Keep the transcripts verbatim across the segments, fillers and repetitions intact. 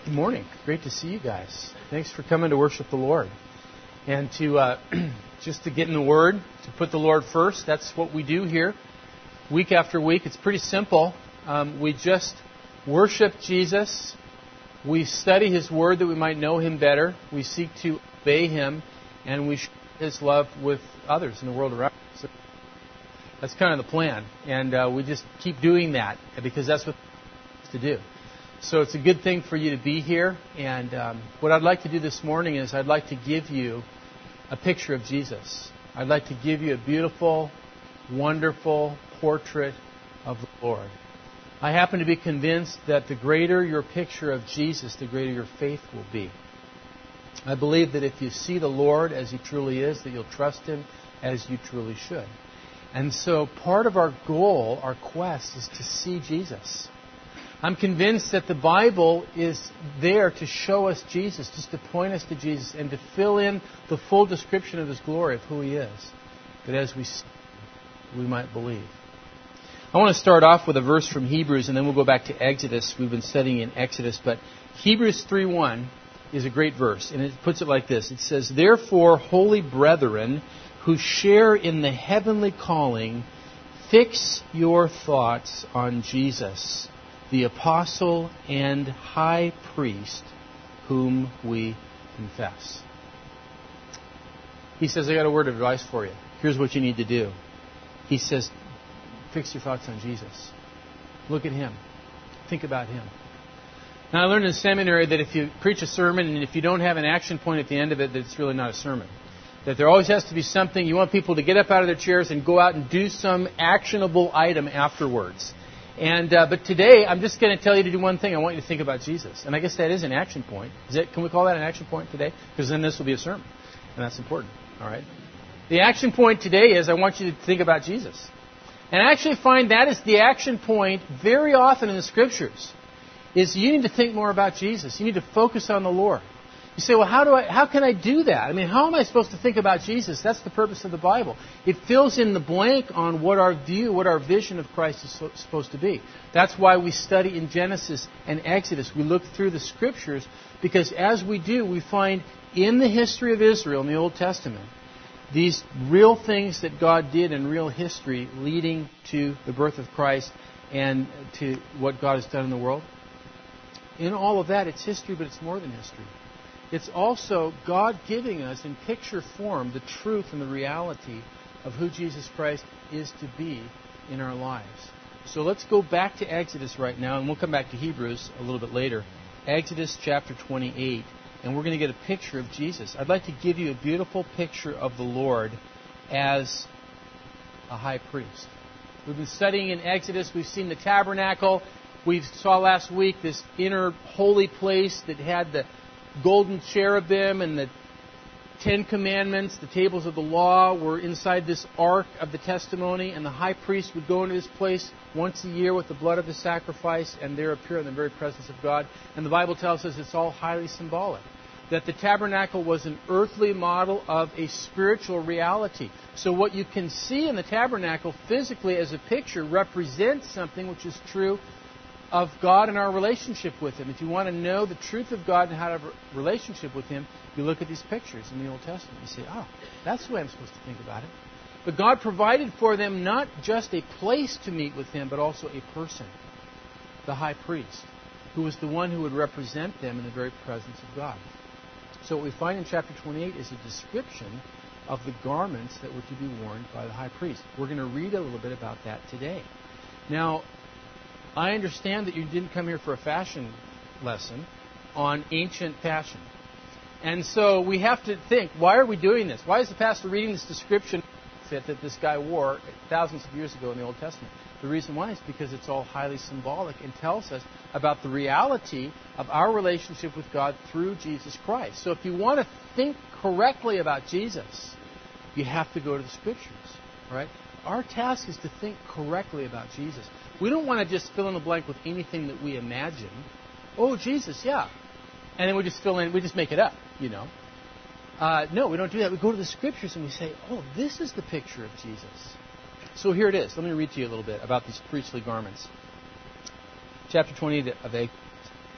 Good morning. Great to see you guys. Thanks for coming to worship the Lord. And to uh, just to get in the Word, to put the Lord first. That's what we do here week after week. It's pretty simple. Um, we just worship Jesus. We study His Word that we might know Him better. We seek to obey Him. And we share His love with others in the world around us. So that's kind of the plan. And uh, we just keep doing that because that's what we're to do. So it's a good thing for you to be here. And um, what I'd like to do this morning is I'd like to give you a picture of Jesus. I'd like to give you a beautiful, wonderful portrait of the Lord. I happen to be convinced that the greater your picture of Jesus, the greater your faith will be. I believe that if you see the Lord as He truly is, that you'll trust Him as you truly should. And so part of our goal, our quest, is to see Jesus. I'm convinced that the Bible is there to show us Jesus, just to point us to Jesus, and to fill in the full description of His glory, of who He is, that as we see Him, we might believe. I want to start off with a verse from Hebrews, and then we'll go back to Exodus. We've been studying in Exodus, but Hebrews three one is a great verse, and it puts it like this. It says, "Therefore, holy brethren, who share in the heavenly calling, fix your thoughts on Jesus, the apostle and high priest, whom we confess." He says, I got a word of advice for you. Here's what you need to do. He says, fix your thoughts on Jesus. Look at Him. Think about Him. Now, I learned in seminary that if you preach a sermon and if you don't have an action point at the end of it, that it's really not a sermon. That there always has to be something. You want people to get up out of their chairs and go out and do some actionable item afterwards. And uh, but today, I'm just going to tell you to do one thing. I want you to think about Jesus. And I guess that is an action point. Is it, can we call that an action point today? Because then this will be a sermon. And that's important. All right? The action point today is I want you to think about Jesus. And I actually find that is the action point very often in the Scriptures. Is you need to think more about Jesus. You need to focus on the Lord. You say, well, how do I? How can I do that? I mean, how am I supposed to think about Jesus? That's the purpose of the Bible. It fills in the blank on what our view, what our vision of Christ is so, supposed to be. That's why we study in Genesis and Exodus. We look through the Scriptures because as we do, we find in the history of Israel in the Old Testament these real things that God did in real history leading to the birth of Christ and to what God has done in the world. In all of that, it's history, but it's more than history. It's also God giving us in picture form the truth and the reality of who Jesus Christ is to be in our lives. So let's go back to Exodus right now, and we'll come back to Hebrews a little bit later. Exodus chapter twenty-eight, and we're going to get a picture of Jesus. I'd like to give you a beautiful picture of the Lord as a high priest. We've been studying in Exodus. We've seen the tabernacle. We saw last week this inner holy place that had the golden cherubim and the Ten Commandments, the tables of the law, were inside this ark of the testimony, and the high priest would go into this place once a year with the blood of the sacrifice and there appear in the very presence of God. And the Bible tells us it's all highly symbolic. That the tabernacle was an earthly model of a spiritual reality. So what you can see in the tabernacle physically as a picture represents something which is true of God and our relationship with Him. If you want to know the truth of God and how to have a relationship with Him, you look at these pictures in the Old Testament. You say, oh, that's the way I'm supposed to think about it. But God provided for them not just a place to meet with Him, but also a person, the high priest, who was the one who would represent them in the very presence of God. So what we find in chapter twenty-eight is a description of the garments that were to be worn by the high priest. We're going to read a little bit about that today. Now, I understand that you didn't come here for a fashion lesson on ancient fashion. And so we have to think, why are we doing this? Why is the pastor reading this description outfit that this guy wore thousands of years ago in the Old Testament? The reason why is because it's all highly symbolic and tells us about the reality of our relationship with God through Jesus Christ. So if you want to think correctly about Jesus, you have to go to the Scriptures, right? Our task is to think correctly about Jesus. We don't want to just fill in the blank with anything that we imagine. Oh, Jesus, yeah. And then we just fill in, we just make it up, you know. Uh, no, we don't do that. We go to the Scriptures and we say, oh, this is the picture of Jesus. So here it is. Let me read to you a little bit about these priestly garments. Chapter twenty of Exodus.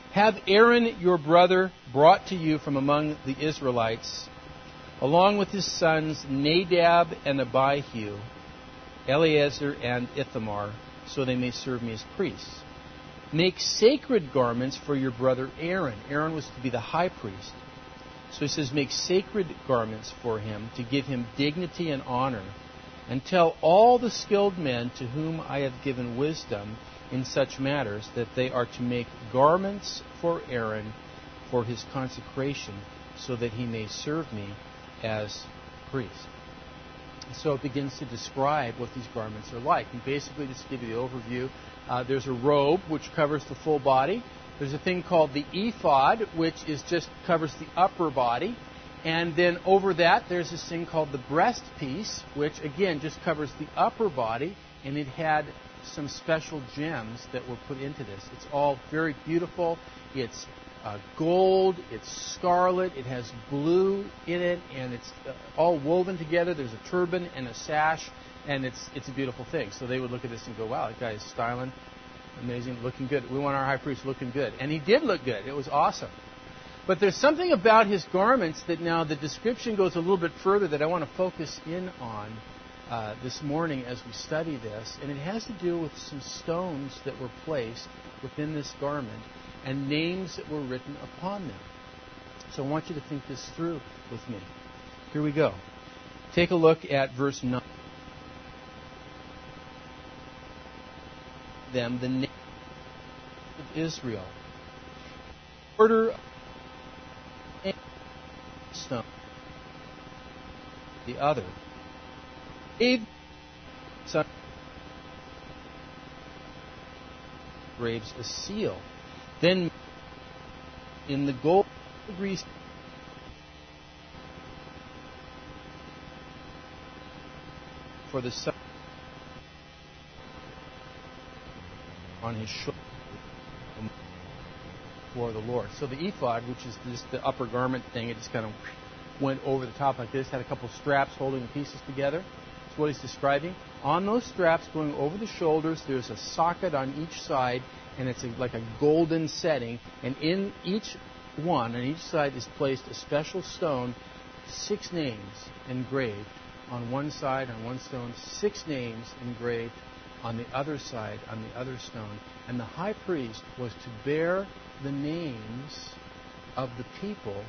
Have Aaron your brother brought to you from among the Israelites, along with his sons Nadab and Abihu, Eleazar and Ithamar, so they may serve me as priests. Make sacred garments for your brother Aaron. Aaron was to be the high priest. So he says, make sacred garments for him to give him dignity and honor. And tell all the skilled men to whom I have given wisdom in such matters that they are to make garments for Aaron for his consecration, so that he may serve me as priest. So it begins to describe what these garments are like. And basically, just to give you the overview, uh, there's a robe which covers the full body. There's a thing called the ephod, which is just covers the upper body. And then over that, there's this thing called the breast piece, which again just covers the upper body. And it had some special gems that were put into this. It's all very beautiful. It's uh, gold, it's scarlet, it has blue in it, and it's uh, all woven together. There's a turban and a sash, and it's it's a beautiful thing. So they would look at this and go, wow, that guy is styling, amazing, looking good. We want our high priest looking good. And he did look good. It was awesome. But there's something about his garments that now the description goes a little bit further that I want to focus in on uh, this morning as we study this. And it has to do with some stones that were placed within this garment and names that were written upon them. So I want you to think this through with me. Here we go. Take a look at verse nine. Them the name of Israel. Order of stone. The other. Gave son graves a seal. Then in the gold grease for the sun on his shoulder for the Lord. So the ephod, which is just the upper garment thing, it just kind of went over the top like this, had a couple of straps holding the pieces together. That's what he's describing. On those straps going over the shoulders, there's a socket on each side, and it's a, like a golden setting. And in each one, on each side, is placed a special stone, six names engraved on one side, on one stone, six names engraved on the other side, on the other stone. And the high priest was to bear the names of the people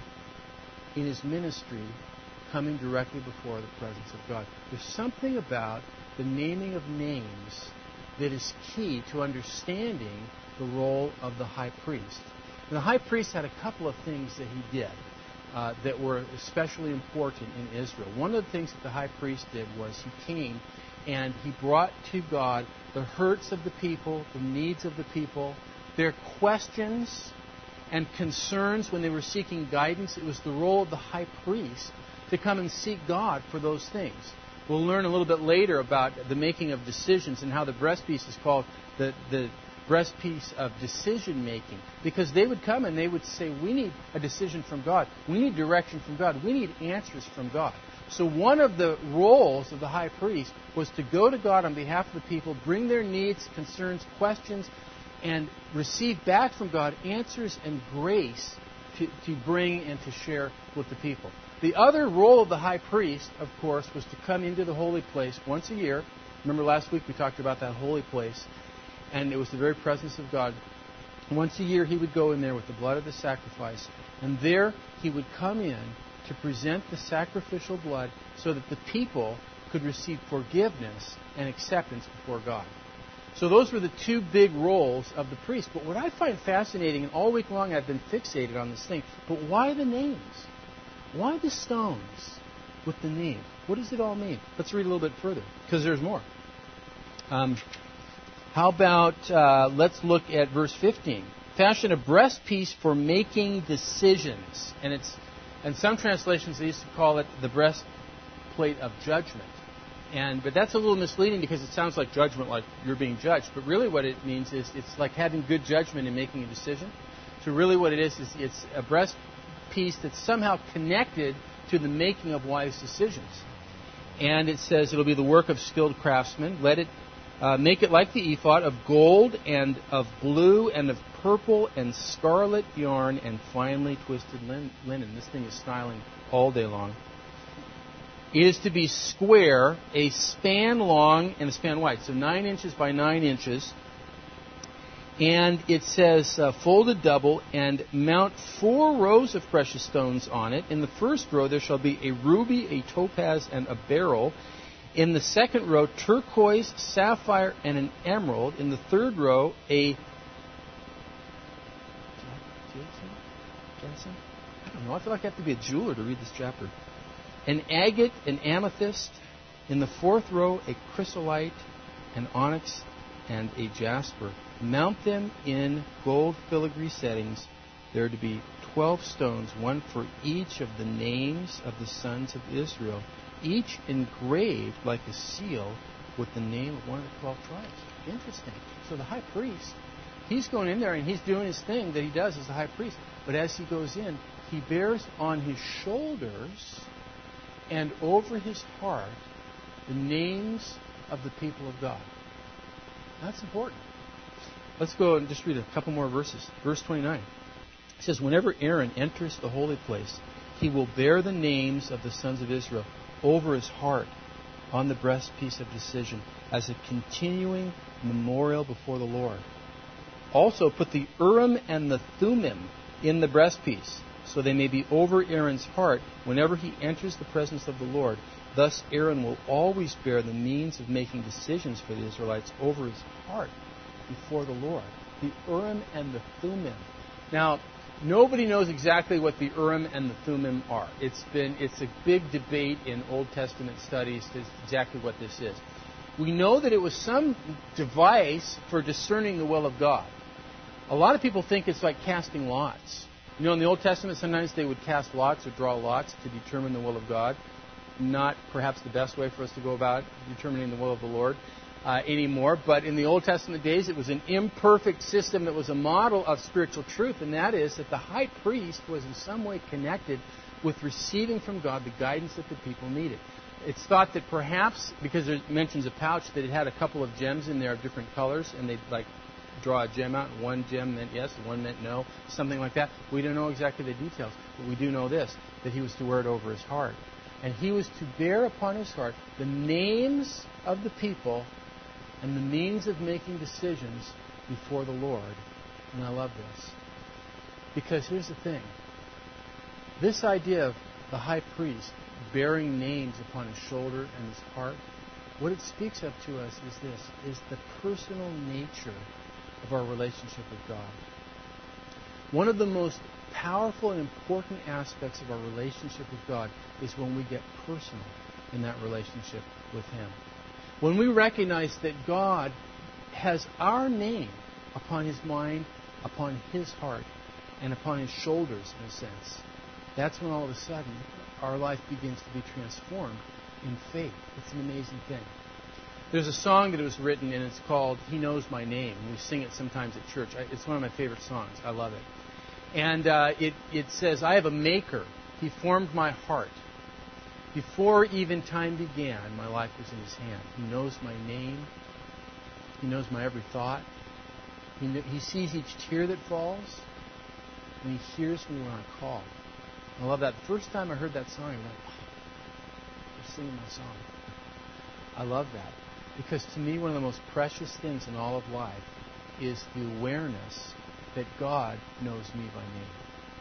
in his ministry coming directly before the presence of God. There's something about the naming of names that is key to understanding the role of the high priest. And the high priest had a couple of things that he did uh, that were especially important in Israel. One of the things that the high priest did was he came and he brought to God the hurts of the people, the needs of the people, their questions and concerns when they were seeking guidance. It was the role of the high priest to come and seek God for those things. We'll learn a little bit later about the making of decisions and how the breastpiece is called the, the breastpiece of decision making. Because they would come and they would say, we need a decision from God. We need direction from God. We need answers from God. So one of the roles of the high priest was to go to God on behalf of the people, bring their needs, concerns, questions, and receive back from God answers and grace to, to bring and to share with the people. The other role of the high priest, of course, was to come into the holy place once a year. Remember last week we talked about that holy place, and it was the very presence of God. Once a year he would go in there with the blood of the sacrifice, and there he would come in to present the sacrificial blood so that the people could receive forgiveness and acceptance before God. So those were the two big roles of the priest. But what I find fascinating, and all week long I've been fixated on this thing, but why the names? Why the stones with the name? What does it all mean? Let's read a little bit further, because there's more. Um, how about, uh, let's look at verse fifteen. Fashion a breastpiece for making decisions. And it's, in some translations they used to call it the breastplate of judgment. And but that's a little misleading because it sounds like judgment, like you're being judged. But really what it means is it's like having good judgment in making a decision. So really what it is is it's a breastpiece that's somehow connected to the making of wise decisions. And it says it'll be the work of skilled craftsmen. Let it uh, make it like the ephod, of gold and of blue and of purple and scarlet yarn and finely twisted lin- linen. This thing is styling all day long. It is to be square, a span long and a span wide. So nine inches by nine inches. And it says uh, folded double, and mount four rows of precious stones on it. In the first row there shall be a ruby, a topaz, and a beryl. In the second row, turquoise, sapphire, and an emerald. In the third row, a... I don't know. I feel like I have to be a jeweler to read this chapter. An agate, an amethyst. In the fourth row, a chrysolite, an onyx, and a jasper. Mount them in gold filigree settings. There are to be twelve stones, one for each of the names of the sons of Israel, each engraved like a seal with the name of one of the twelve tribes. Interesting. So the high priest, he's going in there and he's doing his thing that he does as the high priest. But as he goes in, he bears on his shoulders and over his heart the names of the people of God. That's important. Let's go and just read a couple more verses. Verse twenty-nine. It says, whenever Aaron enters the holy place, he will bear the names of the sons of Israel over his heart on the breastpiece of decision as a continuing memorial before the Lord. Also put the Urim and the Thummim in the breastpiece, so they may be over Aaron's heart whenever he enters the presence of the Lord. Thus Aaron will always bear the means of making decisions for the Israelites over his heart before the Lord. The Urim and the Thummim. Now, nobody knows exactly what the Urim and the Thummim are. It's been it's a big debate in Old Testament studies as to exactly what this is. We know that it was some device for discerning the will of God. A lot of people think it's like casting lots. You know, in the Old Testament, sometimes they would cast lots or draw lots to determine the will of God. Not perhaps the best way for us to go about determining the will of the Lord uh, anymore. But in the Old Testament days, it was an imperfect system that was a model of spiritual truth, and that is that the high priest was in some way connected with receiving from God the guidance that the people needed. It's thought that perhaps, because it mentions a pouch, that it had a couple of gems in there of different colors, and they'd like draw a gem out, and one gem meant yes, and one meant no, something like that. We don't know exactly the details, but we do know this, that he was to wear it over his heart. And he was to bear upon his heart the names of the people and the means of making decisions before the Lord. And I love this. Because here's the thing. This idea of the high priest bearing names upon his shoulder and his heart, what it speaks of to us is this, is the personal nature of our relationship with God. One of the most powerful and important aspects of our relationship with God is when we get personal in that relationship with Him. When we recognize that God has our name upon His mind, upon His heart, and upon His shoulders, in a sense, that's when all of a sudden our life begins to be transformed in faith. It's an amazing thing. There's a song that was written, and it's called He Knows My Name. And we sing it sometimes at church. It's one of my favorite songs. I love it. And uh, it, it says, I have a maker. He formed my heart. Before even time began, my life was in His hand. He knows my name. He knows my every thought. He, kn- he sees each tear that falls. And He hears me when I call. I love that. The first time I heard that song, I went, oh, they're singing my song. I love that. Because to me, one of the most precious things in all of life is the awareness that God knows me by name.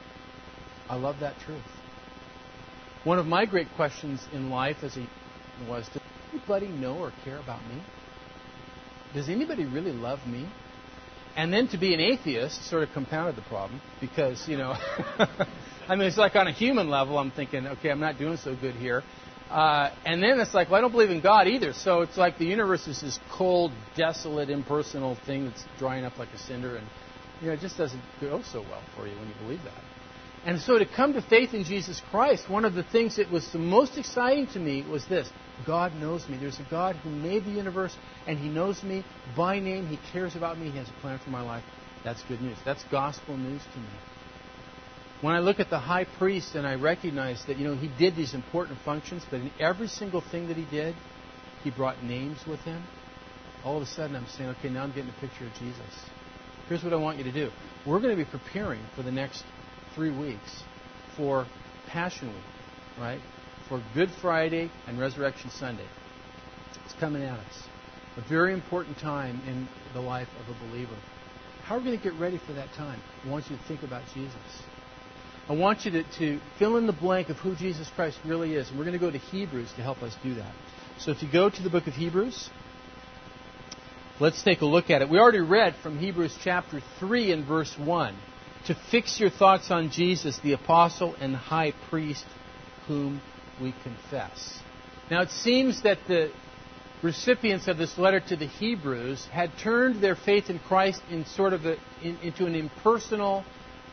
I love that truth. One of my great questions in life as a was, does anybody know or care about me? Does anybody really love me? And then to be an atheist sort of compounded the problem because, you know, I mean, it's like on a human level, I'm thinking, okay, I'm not doing so good here. Uh, and then it's like, well, I don't believe in God either. So it's like the universe is this cold, desolate, impersonal thing that's drying up like a cinder. And, you know, it just doesn't go so well for you when you believe that. And so to come to faith in Jesus Christ, one of the things that was the most exciting to me was this. God knows me. There's a God who made the universe, and He knows me by name. He cares about me. He has a plan for my life. That's good news. That's gospel news to me. When I look at the high priest and I recognize that, you know, he did these important functions, but in every single thing that he did, he brought names with him. All of a sudden I'm saying, okay, now I'm getting a picture of Jesus. here's what I want you to do. We're going to be preparing for the next three weeks for Passion Week, right? For Good Friday and Resurrection Sunday. It's coming at us. A very important time in the life of a believer. How are we going to get ready for that time? I want you to think about Jesus. I want you to, to fill in the blank of who Jesus Christ really is. And we're going to go to Hebrews to help us do that. So if you go to the book of Hebrews, let's take a look at it. We already read from Hebrews chapter three and verse one. To fix your thoughts on Jesus, the apostle and high priest whom we confess. Now it seems that the recipients of this letter to the Hebrews had turned their faith in Christ in sort of a, in, into an impersonal,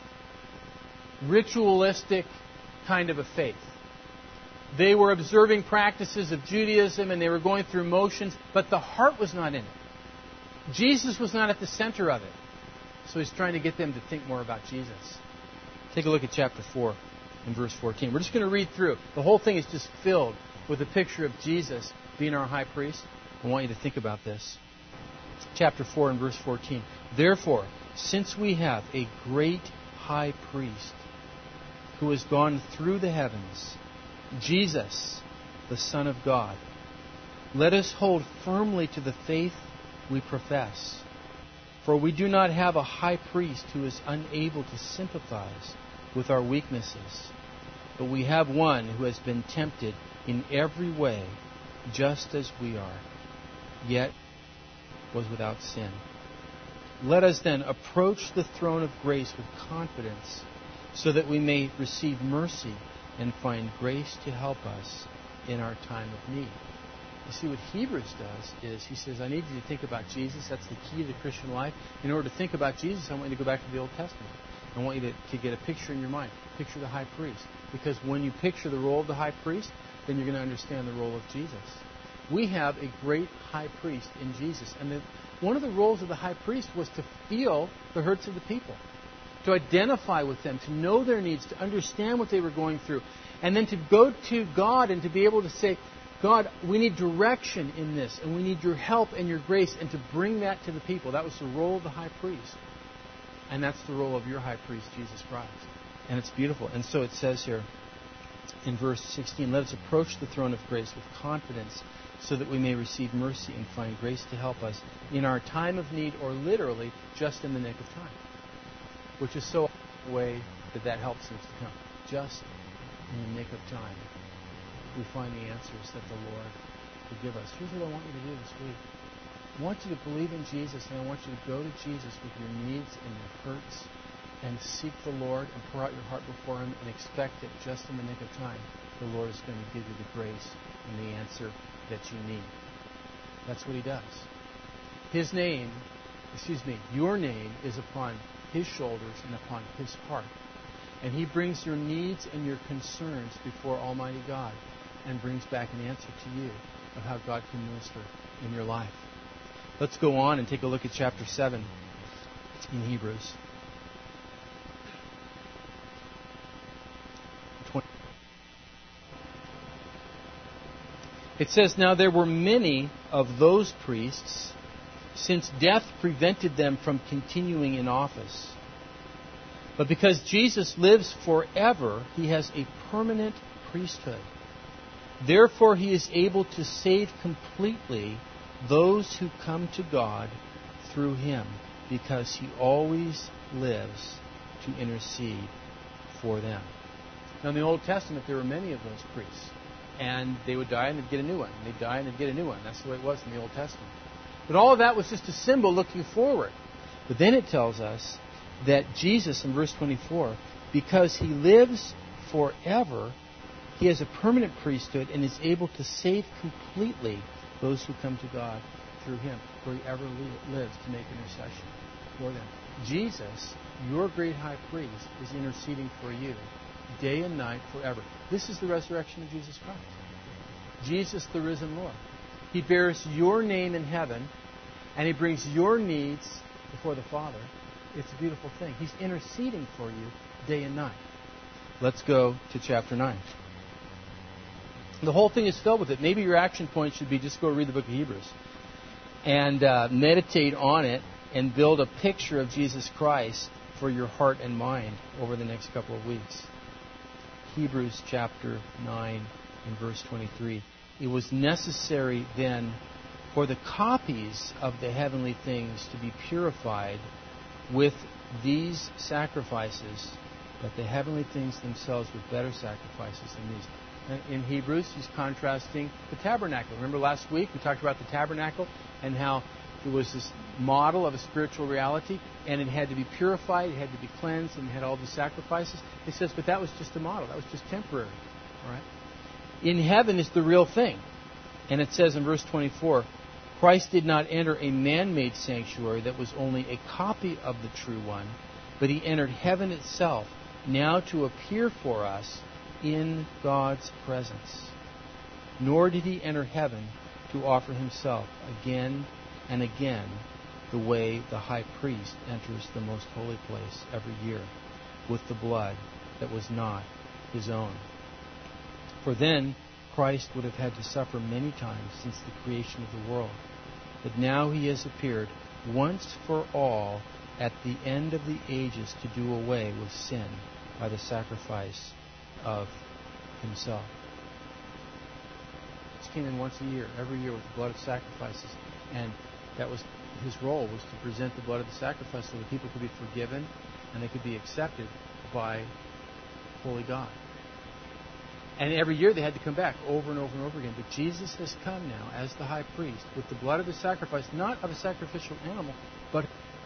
ritualistic kind of a faith. They were observing practices of Judaism and they were going through motions, but the heart was not in it. Jesus was not at the center of it. So he's trying to get them to think more about Jesus. Take a look at chapter four and verse fourteen. We're just going to read through. The whole thing is just filled with a picture of Jesus being our high priest. I want you to think about this. Chapter four and verse fourteen. Therefore, since we have a great high priest who has gone through the heavens, Jesus, the Son of God, let us hold firmly to the faith we profess. For we do not have a high priest who is unable to sympathize with our weaknesses, but we have one who has been tempted in every way, just as we are, yet was without sin. Let us then approach the throne of grace with confidence, so that we may receive mercy and find grace to help us in our time of need. You see, what Hebrews does is he says, I need you to think about Jesus. That's the key to the Christian life. In order to think about Jesus, I want you to go back to the Old Testament. I want you to, to get a picture in your mind. Picture the high priest. Because when you picture the role of the high priest, then you're going to understand the role of Jesus. We have a great high priest in Jesus. And the, one of the roles of the high priest was to feel the hurts of the people, to identify with them, to know their needs, to understand what they were going through, and then to go to God and to be able to say, God, we need direction in this, and we need your help and your grace, and to bring that to the people. That was the role of the high priest. And that's the role of your high priest, Jesus Christ. And it's beautiful. And so it says here in verse sixteen, let us approach the throne of grace with confidence so that we may receive mercy and find grace to help us in our time of need, or literally just in the nick of time. Which is so the way that that help seems to come. Just in the nick of time, we find the answers that the Lord will give us. Here's what I want you to do this week. I want you to believe in Jesus, and I want you to go to Jesus with your needs and your hurts and seek the Lord and pour out your heart before Him and expect that just in the nick of time, the Lord is going to give you the grace and the answer that you need. That's what He does. His name, excuse me, your name is upon His shoulders and upon His heart. And He brings your needs and your concerns before Almighty God and brings back an answer to you of how God can minister in your life. Let's go on and take a look at chapter seven in Hebrews. It says, now there were many of those priests, since death prevented them from continuing in office. But because Jesus lives forever, He has a permanent priesthood. Therefore, He is able to save completely those who come to God through Him, because He always lives to intercede for them. Now, in the Old Testament, there were many of those priests. And they would die and they'd get a new one. And they'd die and they'd get a new one. That's the way it was in the Old Testament. But all of that was just a symbol looking forward. But then it tells us that Jesus, in verse twenty-four, because He lives forever, He has a permanent priesthood and is able to save completely those who come to God through Him, for He ever lives to make intercession for them. Jesus, your great high priest, is interceding for you day and night forever. This is the resurrection of Jesus Christ. Jesus, the risen Lord. He bears your name in heaven, and He brings your needs before the Father. It's a beautiful thing. He's interceding for you day and night. Let's go to chapter nine. The whole thing is filled with it. Maybe your action point should be just go read the book of Hebrews and uh, meditate on it and build a picture of Jesus Christ for your heart and mind over the next couple of weeks. Hebrews chapter nine and verse twenty-three. It was necessary then for the copies of the heavenly things to be purified with these sacrifices, but the heavenly things themselves with better sacrifices than these. In Hebrews, he's contrasting the tabernacle. Remember last week we talked about the tabernacle and how it was this model of a spiritual reality, and it had to be purified, it had to be cleansed, and it had all the sacrifices. He says, but that was just a model. That was just temporary. All right? In heaven is the real thing. And it says in verse twenty-four, Christ did not enter a man-made sanctuary that was only a copy of the true one, but he entered heaven itself, now to appear for us in God's presence. Nor did he enter heaven to offer himself again and again the way the high priest enters the most holy place every year with the blood that was not his own. For then Christ would have had to suffer many times since the creation of the world. But now he has appeared once for all at the end of the ages to do away with sin by the sacrifice of himself. He came in once a year, every year with the blood of sacrifices. And that was his role, was to present the blood of the sacrifice so that people could be forgiven and they could be accepted by holy God. And every year they had to come back over and over and over again. But Jesus has come now as the high priest with the blood of the sacrifice, not of a sacrificial animal, but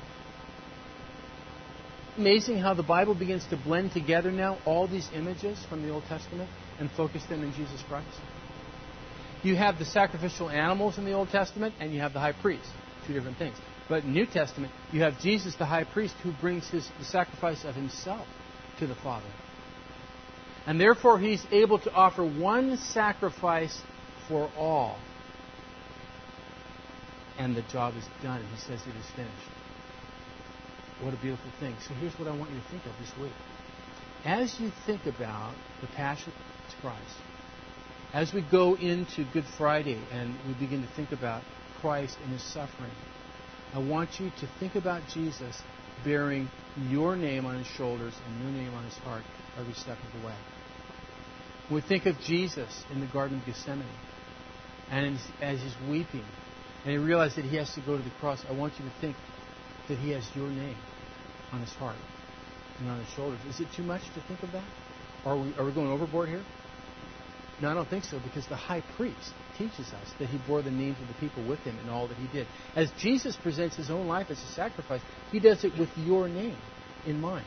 amazing how the Bible begins to blend together now all these images from the Old Testament and focus them in Jesus Christ. You have the sacrificial animals in the Old Testament and you have the high priest. Two different things. But in the New Testament, you have Jesus the high priest who brings his, the sacrifice of himself to the Father. And therefore he's able to offer one sacrifice for all. And the job is done. And he says it is finished. What a beautiful thing. So here's what I want you to think of this week. As you think about the passion of Christ, as we go into Good Friday and we begin to think about Christ and his suffering, I want you to think about Jesus bearing your name on his shoulders and your name on his heart every step of the way. We think of Jesus in the Garden of Gethsemane, and as he's weeping, and he realizes that he has to go to the cross, I want you to think that he has your name on his heart and on his shoulders. Is it too much to think of that? Are we, are we going overboard here? No, I don't think so, because the high priest teaches us that he bore the names of the people with him in all that he did. As Jesus presents his own life as a sacrifice, he does it with your name in mind.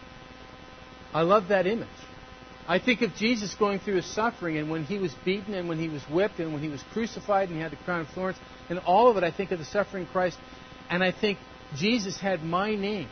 I love that image. I think of Jesus going through his suffering, and when he was beaten and when he was whipped and when he was crucified and he had the crown of thorns, and all of it, I think of the suffering of Christ, and I think Jesus had my name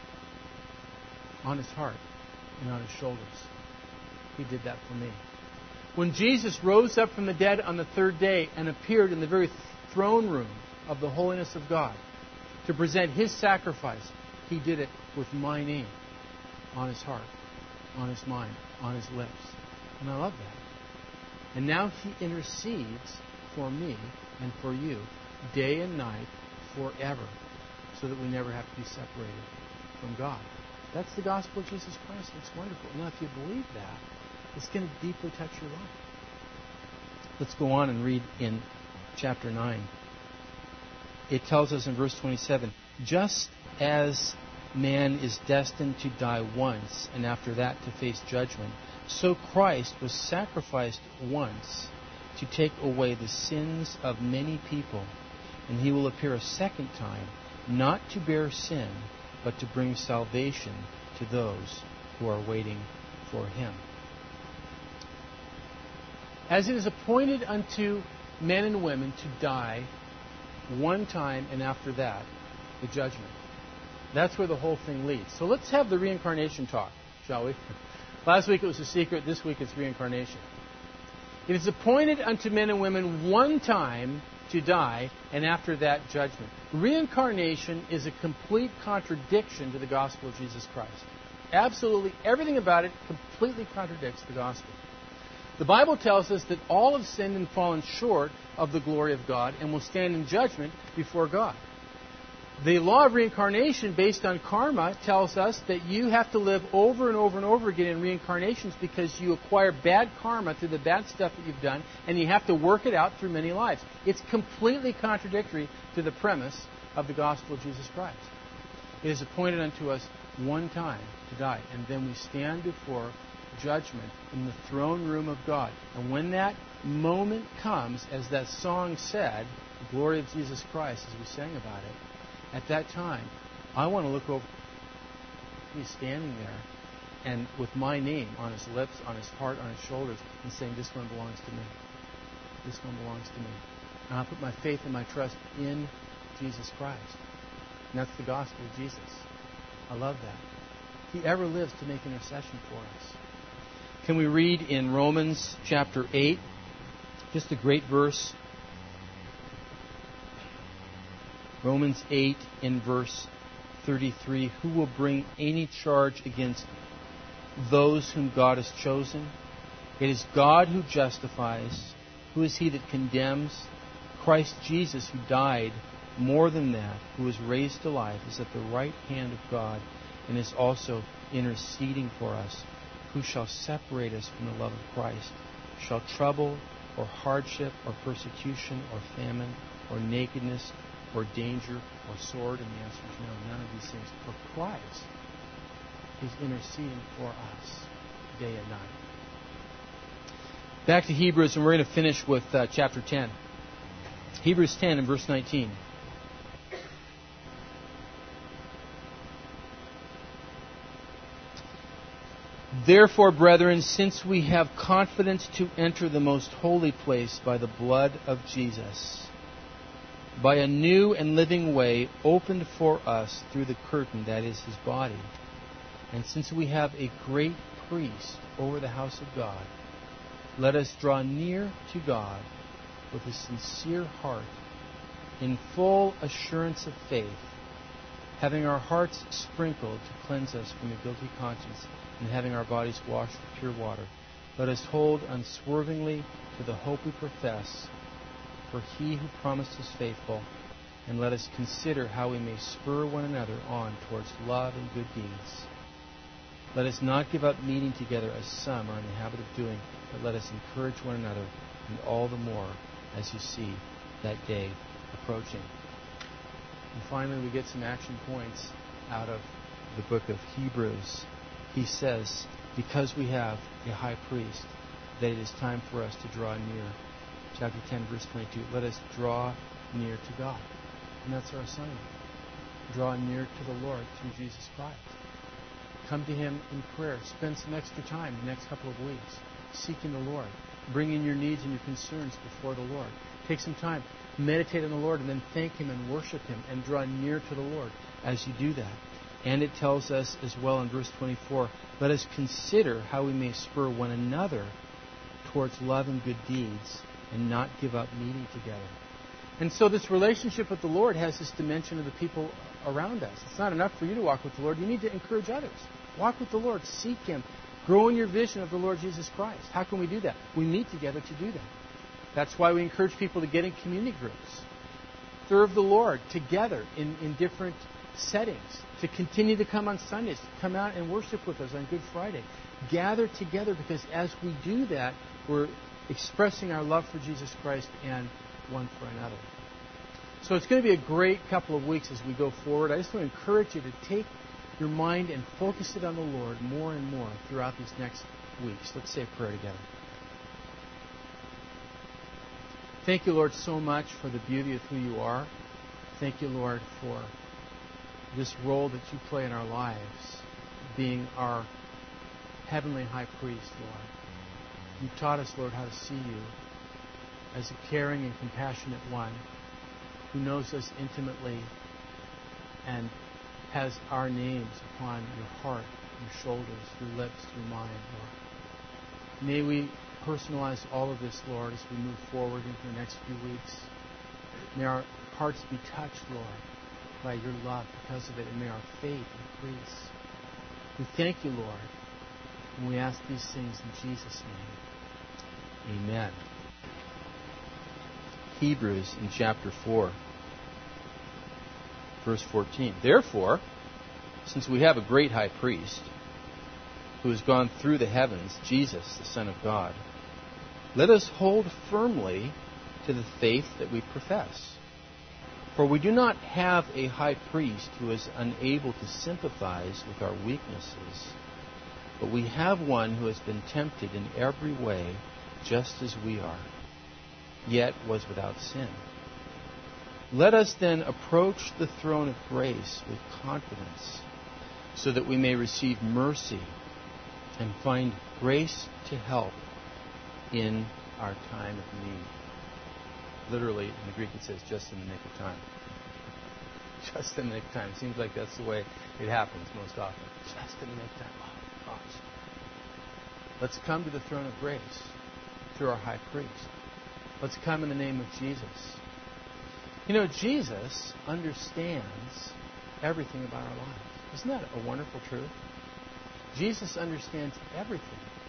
on his heart and on his shoulders. He did that for me. When Jesus rose up from the dead on the third day and appeared in the very throne room of the holiness of God to present his sacrifice, he did it with my name on his heart, on his mind, on his lips. And I love that. And now he intercedes for me and for you day and night forever so that we never have to be separated from God. That's the gospel of Jesus Christ. It's wonderful. Now, if you believe that, it's going to deeply touch your life. Let's go on and read in chapter nine. It tells us in verse twenty-seven, just as man is destined to die once and after that to face judgment, so Christ was sacrificed once to take away the sins of many people, and he will appear a second time, not to bear sin, but to bring salvation to those who are waiting for him. As it is appointed unto men and women to die one time, and after that, the judgment. That's where the whole thing leads. So let's have the reincarnation talk, shall we? Last week it was a secret. This week it's reincarnation. It is appointed unto men and women one time to die, and after that, judgment. Reincarnation is a complete contradiction to the gospel of Jesus Christ. Absolutely everything about it completely contradicts the gospel. The Bible tells us that all have sinned and fallen short of the glory of God and will stand in judgment before God. The law of reincarnation based on karma tells us that you have to live over and over and over again in reincarnations because you acquire bad karma through the bad stuff that you've done, and you have to work it out through many lives. It's completely contradictory to the premise of the gospel of Jesus Christ. It is appointed unto us one time to die, and then we stand before judgment in the throne room of God. And when that moment comes, as that song said, the glory of Jesus Christ, as we sang about it, at that time, I want to look over. He's standing there, and with my name on his lips, on his heart, on his shoulders, and saying, "This one belongs to me. This one belongs to me." And I'll put my faith and my trust in Jesus Christ. And that's the gospel of Jesus. I love that. He ever lives to make intercession for us. Can we read in Romans chapter eight? Just a great verse. Romans eight in verse thirty-three. Who will bring any charge against those whom God has chosen? It is God who justifies. Who is he that condemns? Christ Jesus, who died, more than that, who was raised to life, is at the right hand of God and is also interceding for us. Who shall separate us from the love of Christ? Shall trouble or hardship or persecution or famine or nakedness or danger or sword? And the answer is no, none of these things. For Christ is interceding for us day and night. Back to Hebrews, and we're going to finish with uh, chapter ten. Hebrews ten and verse nineteen. Therefore, brethren, since we have confidence to enter the most holy place by the blood of Jesus, by a new and living way opened for us through the curtain, that is his body, and since we have a great priest over the house of God, let us draw near to God with a sincere heart, in full assurance of faith, having our hearts sprinkled to cleanse us from a guilty conscience, and having our bodies washed with pure water. Let us hold unswervingly to the hope we profess, for he who promised is faithful, and let us consider how we may spur one another on towards love and good deeds. Let us not give up meeting together as some are in the habit of doing, but let us encourage one another, and all the more as you see that day approaching. And finally, we get some action points out of the book of Hebrews. He says, because we have a high priest, that it is time for us to draw near. Chapter ten, verse twenty-two, let us draw near to God. And that's our assignment. Draw near to the Lord through Jesus Christ. Come to him in prayer. Spend some extra time the next couple of weeks seeking the Lord. Bring in your needs and your concerns before the Lord. Take some time. Meditate on the Lord and then thank him and worship him and draw near to the Lord as you do that. And it tells us as well in verse twenty-four, let us consider how we may spur one another towards love and good deeds and not give up meeting together. And so this relationship with the Lord has this dimension of the people around us. It's not enough for you to walk with the Lord. You need to encourage others. Walk with the Lord. Seek him. Grow in your vision of the Lord Jesus Christ. How can we do that? We meet together to do that. That's why we encourage people to get in community groups. Serve the Lord together in, in different settings. To continue to come on Sundays. To come out and worship with us on Good Friday. Gather together, because as we do that, we're expressing our love for Jesus Christ and one for another. So it's going to be a great couple of weeks as we go forward. I just want to encourage you to take your mind and focus it on the Lord more and more throughout these next weeks. Let's say a prayer together. Thank you, Lord, so much for the beauty of who you are. Thank you, Lord, for this role that you play in our lives, being our heavenly high priest, Lord. You taught us, Lord, how to see you as a caring and compassionate one who knows us intimately and has our names upon your heart, your shoulders, your lips, your mind, Lord. May we personalize all of this, Lord, as we move forward into the next few weeks. May our hearts be touched, Lord, by your love because of it, and may our faith increase. We thank you, Lord, and we ask these things in Jesus' name. Amen. Hebrews in chapter four. Verse fourteen. Therefore, since we have a great high priest who has gone through the heavens, Jesus, the Son of God, let us hold firmly to the faith that we profess. For we do not have a high priest who is unable to sympathize with our weaknesses, but we have one who has been tempted in every way, just as we are, yet was without sin. Let us then approach the throne of grace with confidence, so that we may receive mercy and find grace to help in our time of need. Literally, in the Greek it says, just in the nick of time. Just in the nick of time. It seems like that's the way it happens most often. Just in the nick of time. Oh, gosh. Let's come to the throne of grace through our high priest. Let's come in the name of Jesus. You know, Jesus understands everything about our lives. Isn't that a wonderful truth? Jesus understands everything.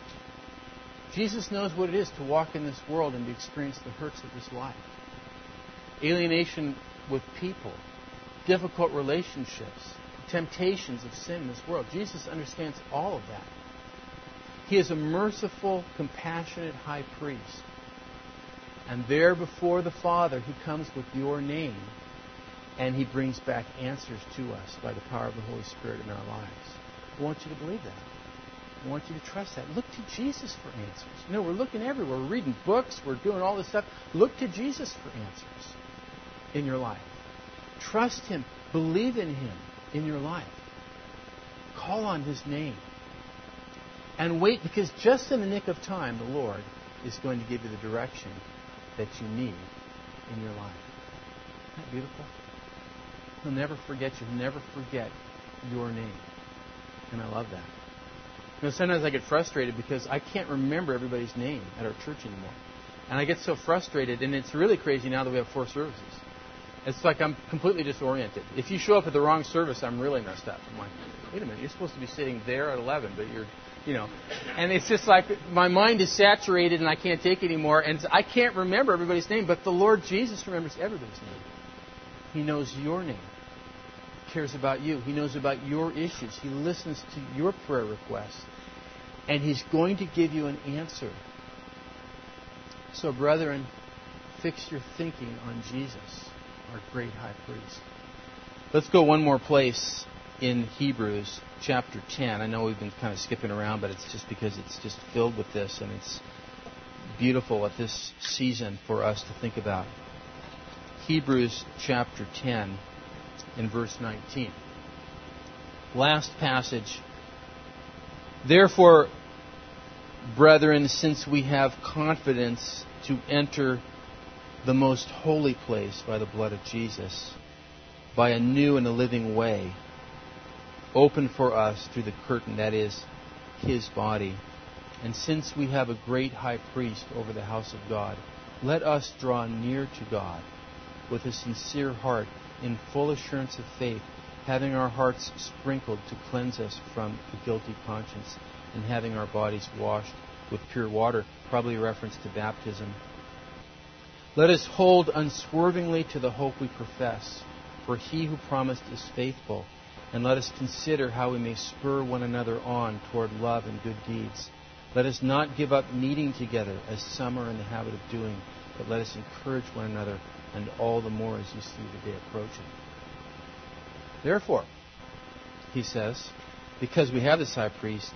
Jesus knows what it is to walk in this world and to experience the hurts of this life. Alienation with people, difficult relationships, temptations of sin in this world. Jesus understands all of that. He is a merciful, compassionate high priest. And there before the Father, He comes with your name, and He brings back answers to us by the power of the Holy Spirit in our lives. I want you to believe that. I want you to trust that. Look to Jesus for answers. You know, we're looking everywhere. We're reading books. We're doing all this stuff. Look to Jesus for answers in your life. Trust Him. Believe in Him in your life. Call on His name. And wait, because just in the nick of time, the Lord is going to give you the direction that you need in your life. Isn't that beautiful? He'll never forget you. He'll never forget your name. And I love that. You know, sometimes I get frustrated because I can't remember everybody's name at our church anymore. And I get so frustrated, and it's really crazy now that we have four services. It's like I'm completely disoriented. If you show up at the wrong service, I'm really messed up. I'm like, wait a minute, you're supposed to be sitting there at eleven, but you're, you know. And it's just like my mind is saturated and I can't take it anymore. And I can't remember everybody's name, but the Lord Jesus remembers everybody's name. He knows your name. He cares about you. He knows about your issues. He listens to your prayer requests. And He's going to give you an answer. So, brethren, fix your thinking on Jesus, our great high priest. Let's go one more place in Hebrews chapter ten. I know we've been kind of skipping around, but it's just because it's just filled with this, and it's beautiful at this season for us to think about. Hebrews chapter ten in verse nineteen. Last passage. Therefore, brethren, since we have confidence to enter the most holy place by the blood of Jesus, by a new and a living way, open for us through the curtain, that is, His body. And since we have a great high priest over the house of God, let us draw near to God with a sincere heart, in full assurance of faith, having our hearts sprinkled to cleanse us from a guilty conscience, and having our bodies washed with pure water, probably a reference to baptism. Let us hold unswervingly to the hope we profess, for He who promised is faithful. And let us consider how we may spur one another on toward love and good deeds. Let us not give up meeting together, as some are in the habit of doing, but let us encourage one another, and all the more as you see the day approaching. Therefore, he says, because we have this high priest,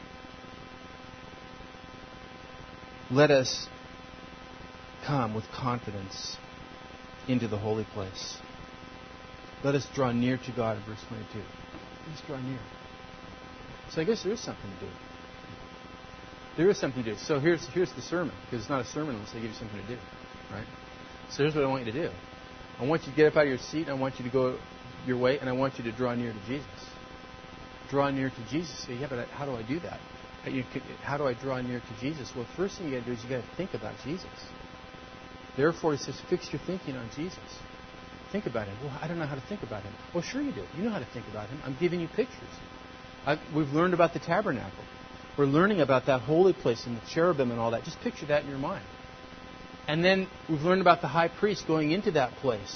let us come with confidence into the holy place. Let us draw near to God in verse twenty-two. Let us draw near. So I guess there is something to do. There is something to do. So here's here's the sermon, because it's not a sermon unless I give you something to do. Right? So here's what I want you to do. I want you to get up out of your seat, and I want you to go your way, and I want you to draw near to Jesus. Draw near to Jesus. Say, yeah, but how do I do that? How do I draw near to Jesus? Well, the first thing you got to do is you got to think about Jesus. Therefore, he says, fix your thinking on Jesus. Think about Him. Well, I don't know how to think about Him. Well, sure you do. You know how to think about Him. I'm giving you pictures. I've, we've learned about the tabernacle. We're learning about that holy place and the cherubim and all that. Just picture that in your mind. And then we've learned about the high priest going into that place.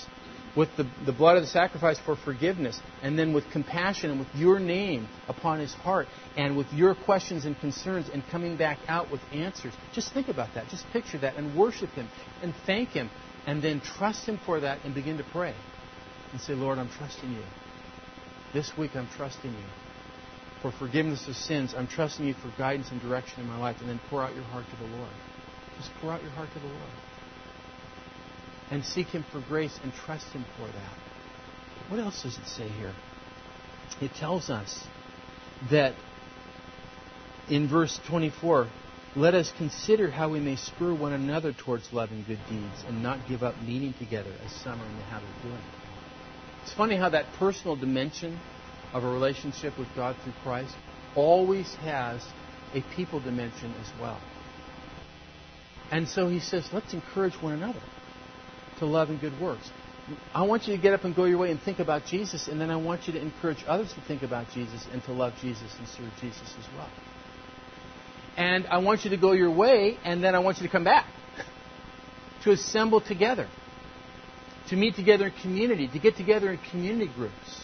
with the, the blood of the sacrifice for forgiveness, and then with compassion and with your name upon his heart, and with your questions and concerns, and coming back out with answers. Just think about that. Just picture that, and worship him, and thank him, and then trust him for that, and begin to pray. And say, Lord, I'm trusting you. This week I'm trusting you. For forgiveness of sins, I'm trusting you for guidance and direction in my life. And then pour out your heart to the Lord. Just pour out your heart to the Lord. And seek him for grace and trust him for that. What else does it say here? It tells us that in verse twenty-four, let us consider how we may spur one another towards love and good deeds, and not give up meeting together as some are in the habit of doing. It's funny how that personal dimension of a relationship with God through Christ always has a people dimension as well. And so he says, let's encourage one another to love and good works. I want you to get up and go your way and think about Jesus, and then I want you to encourage others to think about Jesus and to love Jesus and serve Jesus as well. And I want you to go your way, and then I want you to come back to assemble together, to meet together in community, to get together in community groups,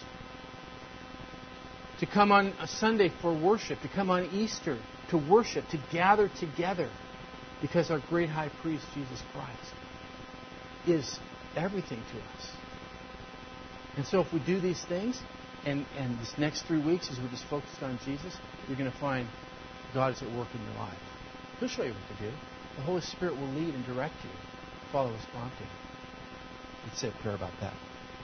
to come on a Sunday for worship, to come on Easter to worship, to gather together, because our great high priest, Jesus Christ, is everything to us. And so if we do these things, and, and this next three weeks as we're just focused on Jesus, you're going to find God is at work in your life. He'll show you what to do. The Holy Spirit will lead and direct you. Follow His prompting. Let's say a prayer about that.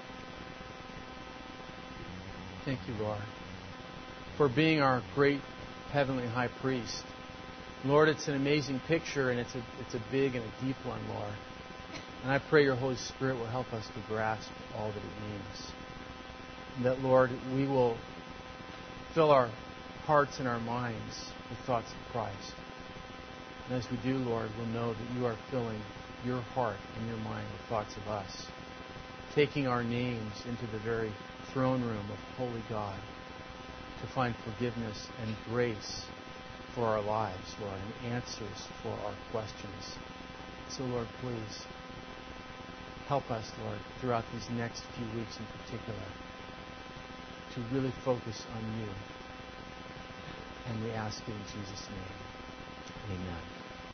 Thank you, Lord, for being our great heavenly high priest. Lord, it's an amazing picture, and it's a, it's a big and a deep one, Lord. And I pray your Holy Spirit will help us to grasp all that it means. And that, Lord, we will fill our hearts and our minds with thoughts of Christ. And as we do, Lord, we'll know that you are filling your heart and your mind with thoughts of us, taking our names into the very throne room of holy God to find forgiveness and grace for our lives, Lord, and answers for our questions. So, Lord, please help us, Lord, throughout these next few weeks in particular, to really focus on you. And we ask it in Jesus' name. Amen.